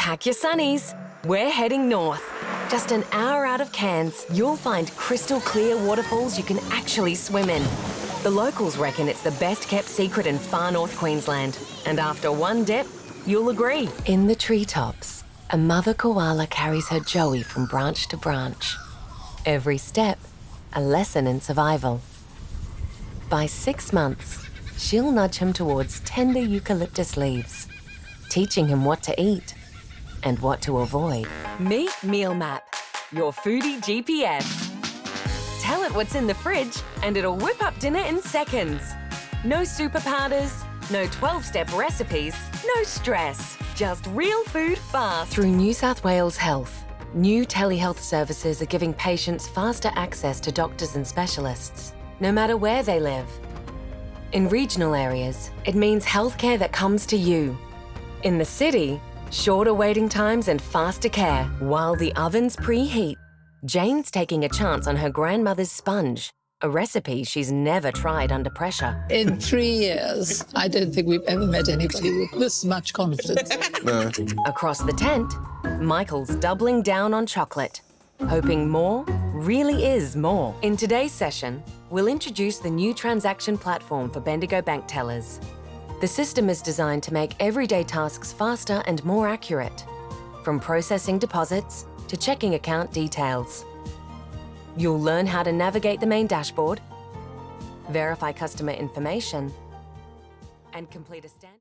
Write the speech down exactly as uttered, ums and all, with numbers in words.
Pack your sunnies. We're heading north. Just an hour out of Cairns, you'll find crystal clear waterfalls you can actually swim in. The locals reckon it's the best kept secret in far north Queensland. And after one dip, you'll agree. In the treetops, a mother koala carries her joey from branch to branch. Every step, a lesson in survival. By six months, she'll nudge him towards tender eucalyptus leaves, teaching him what to eat and what to avoid. Meet Meal Map, your foodie G P S. Tell it what's in the fridge and it'll whip up dinner in seconds. No super powders, no twelve-step recipes, no stress. Just real food fast. Through New South Wales Health, new telehealth services are giving patients faster access to doctors and specialists, no matter where they live. In regional areas, it means healthcare that comes to you. In the city, shorter waiting times and faster care. While the ovens preheat, Jane's taking a chance on her grandmother's sponge, a recipe she's never tried under pressure. In three years, I don't think we've ever met anybody with this much confidence. No. Across the tent, Michael's doubling down on chocolate, hoping more really is more. In today's session, we'll introduce the new transaction platform for Bendigo bank tellers. The system is designed to make everyday tasks faster and more accurate, from processing deposits to checking account details. You'll learn how to navigate the main dashboard, verify customer information, and complete a stand-